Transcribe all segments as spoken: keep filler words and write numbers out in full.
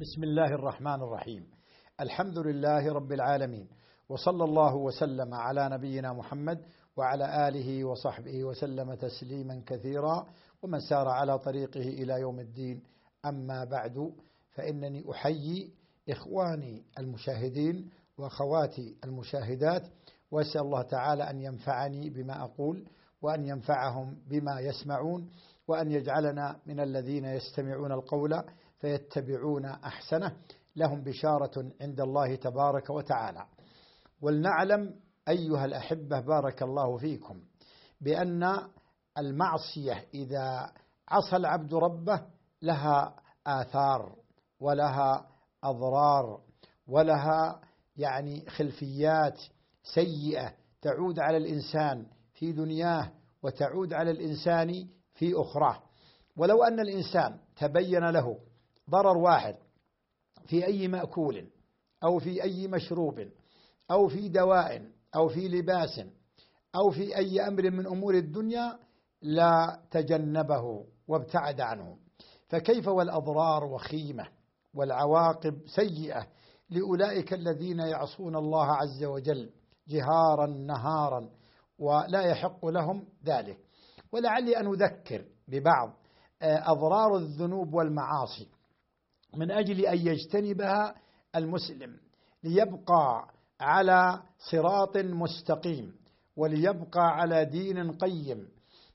بسم الله الرحمن الرحيم. الحمد لله رب العالمين، وصلى الله وسلم على نبينا محمد وعلى آله وصحبه وسلم تسليما كثيرا، ومن سار على طريقه إلى يوم الدين. أما بعد، فإنني أحيي إخواني المشاهدين وأخواتي المشاهدات، وأسأل الله تعالى أن ينفعني بما أقول، وأن ينفعهم بما يسمعون، وأن يجعلنا من الذين يستمعون القول فيتبعون أحسنه، لهم بشارة عند الله تبارك وتعالى. ولنعلم أيها الأحبة بارك الله فيكم بأن المعصية إذا عصى العبد ربه لها آثار ولها أضرار ولها يعني خلفيات سيئة تعود على الإنسان في دنياه وتعود على الإنسان في أخراه. ولو أن الإنسان تبين له ضرر واحد في أي مأكول أو في أي مشروب أو في دواء أو في لباس أو في أي أمر من أمور الدنيا لا تجنبه وابتعد عنه، فكيف والأضرار وخيمة والعواقب سيئة لأولئك الذين يعصون الله عز وجل جهارا نهارا ولا يحق لهم ذلك. ولعلي أن أذكر ببعض أضرار الذنوب والمعاصي من أجل أن يجتنبها المسلم ليبقى على صراط مستقيم، وليبقى على دين قيم،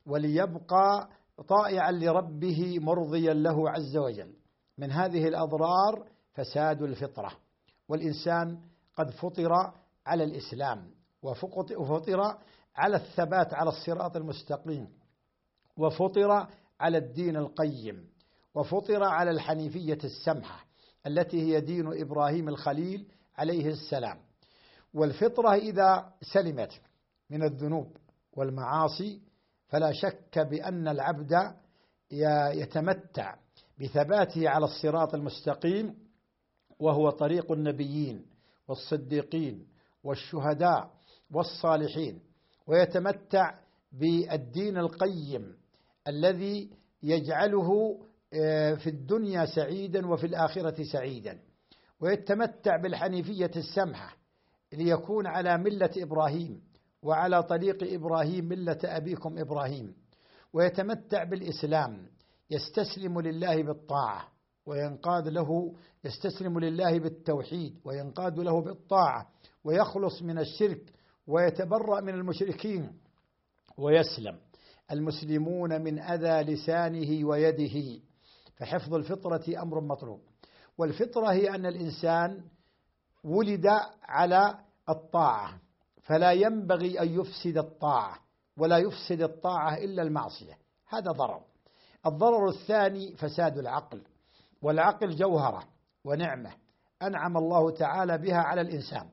وليبقى طائعا لربه مرضيا له عز وجل. من هذه الأضرار فساد الفطرة، والإنسان قد فطر على الإسلام وفطر على الثبات على الصراط المستقيم، وفطر على الدين القيم، وفطر على الحنيفية السمحة التي هي دين إبراهيم الخليل عليه السلام. والفطرة إذا سلمت من الذنوب والمعاصي فلا شك بأن العبد يتمتع بثباته على الصراط المستقيم، وهو طريق النبيين والصديقين والشهداء والصالحين، ويتمتع بالدين القيم الذي يجعله في الدنيا سعيدا وفي الآخرة سعيدا، ويتمتع بالحنيفية السمحة ليكون على ملة إبراهيم وعلى طريق إبراهيم ملة أبيكم إبراهيم، ويتمتع بالإسلام يستسلم لله بالطاعة وينقاد له، يستسلم لله بالتوحيد وينقاد له بالطاعة، ويخلص من الشرك ويتبرأ من المشركين، ويسلم المسلمون من أذى لسانه ويده. فحفظ الفطرة أمر مطلوب. والفطرة هي أن الإنسان ولد على الطاعة، فلا ينبغي أن يفسد الطاعة، ولا يفسد الطاعة إلا المعصية، هذا ضرر. الضرر الثاني فساد العقل، والعقل جوهرة ونعمة أنعم الله تعالى بها على الإنسان،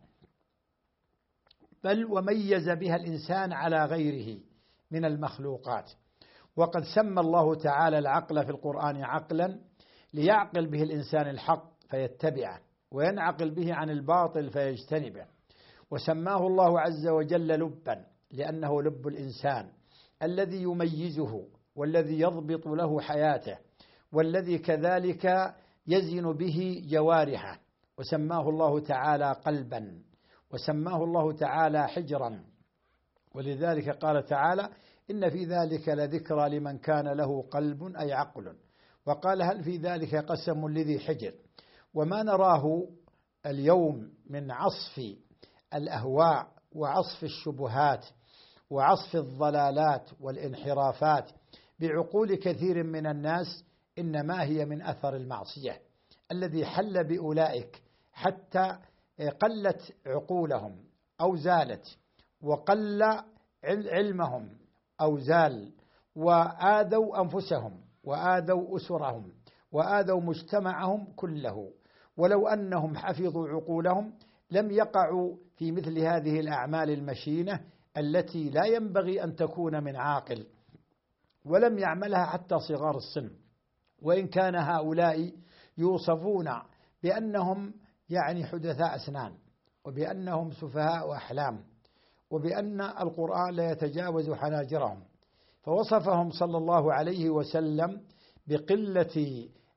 بل وميز بها الإنسان على غيره من المخلوقات. وقد سمى الله تعالى العقل في القرآن عقلا ليعقل به الإنسان الحق فيتبعه، وينعقل به عن الباطل فيجتنبه. وسماه الله عز وجل لبا لأنه لب الإنسان الذي يميزه والذي يضبط له حياته، والذي كذلك يزن به جوارحه. وسماه الله تعالى قلبا، وسماه الله تعالى حجرا. ولذلك قال تعالى: إن في ذلك لذكرى لمن كان له قلب أي عقل. وقال: هل في ذلك قسم لذي حجر. وما نراه اليوم من عصف الأهواء وعصف الشبهات وعصف الضلالات والانحرافات بعقول كثير من الناس إنما هي من أثر المعصية الذي حل بأولئك، حتى قلت عقولهم أو زالت، وقل علمهم أو زال، وآذوا أنفسهم وآذوا أسرهم وآذوا مجتمعهم كله. ولو أنهم حفظوا عقولهم لم يقعوا في مثل هذه الأعمال المشينة التي لا ينبغي أن تكون من عاقل، ولم يعملها حتى صغار السن. وإن كان هؤلاء يوصفون بأنهم يعني حدثاء أسنان، وبأنهم سفهاء أحلام، وبأن القرآن لا يتجاوز حناجرهم، فوصفهم صلى الله عليه وسلم بقلة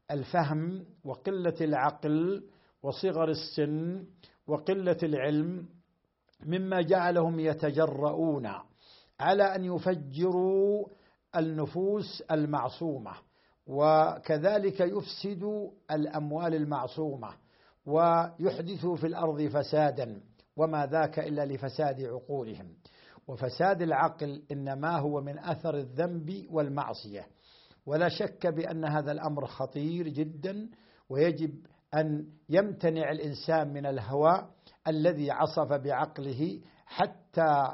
الفهم وقلة العقل وصغر السن وقلة العلم مما جعلهم يتجرؤون على أن يفجروا النفوس المعصومة، وكذلك يفسدوا الأموال المعصومة ويحدثوا في الأرض فسادا، وما ذاك إلا لفساد عقولهم. وفساد العقل إنما هو من أثر الذنب والمعصية، ولا شك بأن هذا الأمر خطير جدا، ويجب أن يمتنع الإنسان من الهوى الذي عصف بعقله حتى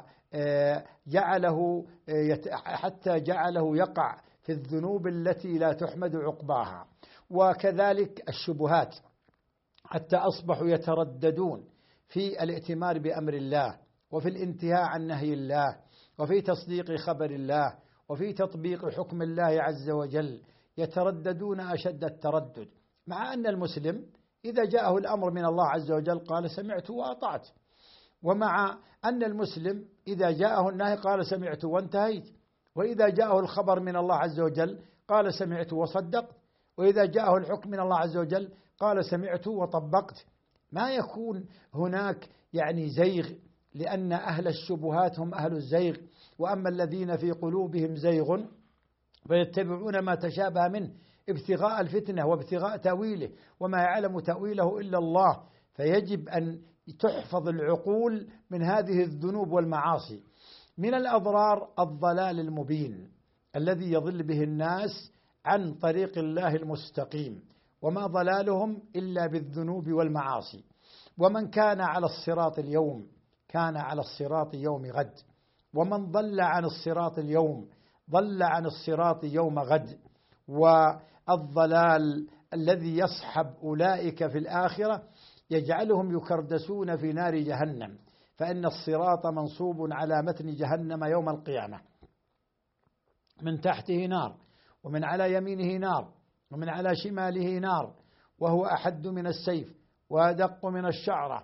جعله حتى جعله يقع في الذنوب التي لا تحمد عقباها. وكذلك الشبهات حتى أصبحوا يترددون في الائتمار بأمر الله، وفي الانتهاء عن نهي الله، وفي تصديق خبر الله، وفي تطبيق حكم الله عز وجل، يترددون أشد التردد، مع أن المسلم إذا جاءه الأمر من الله عز وجل قال سمعت وأطعت، ومع أن المسلم إذا جاءه النهي قال سمعت وانتهيت، وإذا جاءه الخبر من الله عز وجل قال سمعت وصدقت، وإذا جاءه الحكم من الله عز وجل قال سمعت وطبقت. ما يكون هناك يعني زيغ، لأن أهل الشبهات هم أهل الزيغ، وأما الذين في قلوبهم زيغ فيتبعون ما تشابه منه ابتغاء الفتنة وابتغاء تأويله، وما يعلم تأويله إلا الله. فيجب أن تحفظ العقول من هذه الذنوب والمعاصي. من الأضرار الضلال المبين الذي يضل به الناس عن طريق الله المستقيم، وما ضلالهم إلا بالذنوب والمعاصي. ومن كان على الصراط اليوم كان على الصراط يوم غد، ومن ضل عن الصراط اليوم ضل عن الصراط يوم غد. والضلال الذي يصحب أولئك في الآخرة يجعلهم يكردسون في نار جهنم، فإن الصراط منصوب على متن جهنم يوم القيامة، من تحته نار، ومن على يمينه نار، ومن على شماله نار، وهو أحد من السيف وأدق من الشعرة،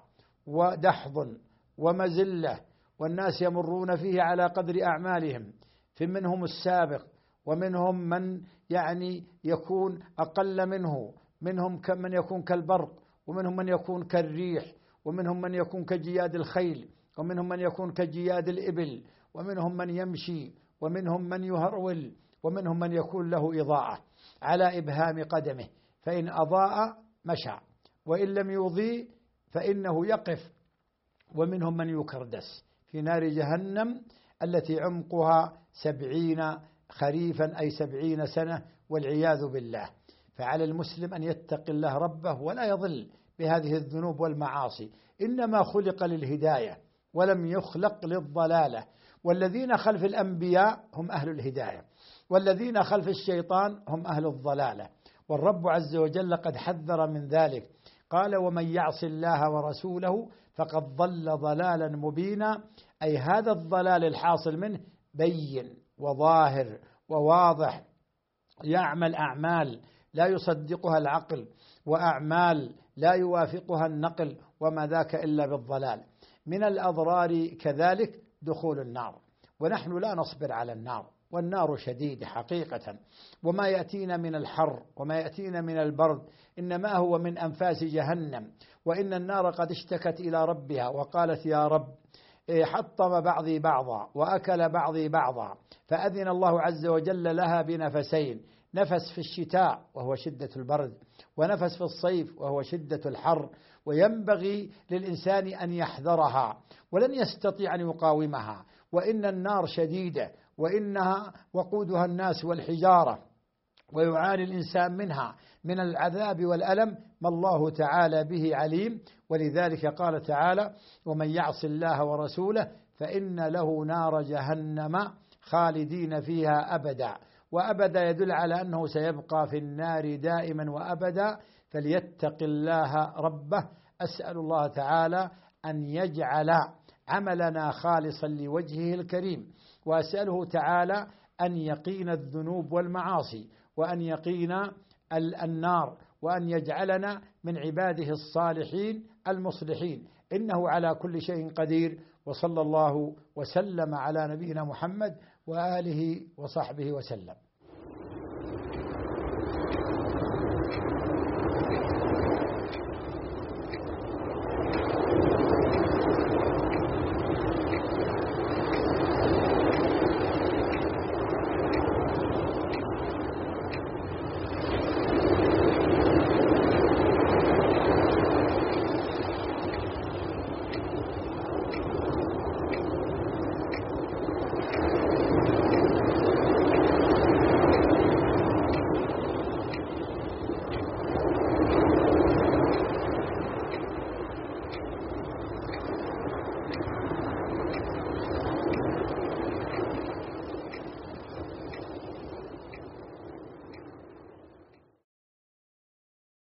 ودحض ومزلة، والناس يمرون فيه على قدر أعمالهم، في منهم السابق ومنهم من يعني يكون أقل منه، منهم من يكون كالبرق، ومنهم من يكون كالريح، ومنهم من يكون كجياد الخيل، ومنهم من يكون كجياد الإبل، ومنهم من يمشي، ومنهم من يهرول، ومنهم من يكون له إضاءة على إبهام قدمه، فإن أضاء مشى، وإن لم يضيء فإنه يقف. ومنهم من يكردس في نار جهنم التي عمقها سبعين خريفا أي سبعين سنة، والعياذ بالله. فعلى المسلم أن يتقي الله ربه ولا يضل بهذه الذنوب والمعاصي، إنما خلق للهداية ولم يخلق للضلالة. والذين خلف الأنبياء هم أهل الهداية، والذين خلف الشيطان هم أهل الضلالة. والرب عز وجل قد حذر من ذلك، قال ومن يعص الله ورسوله فقد ضل ضلالا مبينا، أي هذا الضلال الحاصل منه بين وظاهر وواضح، يعمل أعمال لا يصدقها العقل، وأعمال لا يوافقها النقل، وما ذاك إلا بالضلال. من الأضرار كذلك دخول النار، ونحن لا نصبر على النار، والنار شديدة حقيقة، وما يأتينا من الحر وما يأتينا من البرد إنما هو من أنفاس جهنم. وإن النار قد اشتكت إلى ربها وقالت يا رب حطم بعضي بعضا وأكل بعضي بعضا، فأذن الله عز وجل لها بنفسين، نفس في الشتاء وهو شدة البرد، ونفس في الصيف وهو شدة الحر، وينبغي للإنسان أن يحذرها، ولن يستطيع أن يقاومها. وإن النار شديدة، وإنها وقودها الناس والحجارة، ويعاني الإنسان منها من العذاب والألم ما الله تعالى به عليم. ولذلك قال تعالى ومن يعص الله ورسوله فإن له نار جهنم خالدين فيها أبدا. وأبدا يدل على أنه سيبقى في النار دائما وأبدا، فليتق الله ربه. أسأل الله تعالى أن يجعل عملنا خالصا لوجهه الكريم، وأسأله تعالى أن يقينا الذنوب والمعاصي، وأن يقينا النار، وأن يجعلنا من عباده الصالحين المصلحين، إنه على كل شيء قدير. وصلى الله وسلم على نبينا محمد وآله وصحبه وسلم.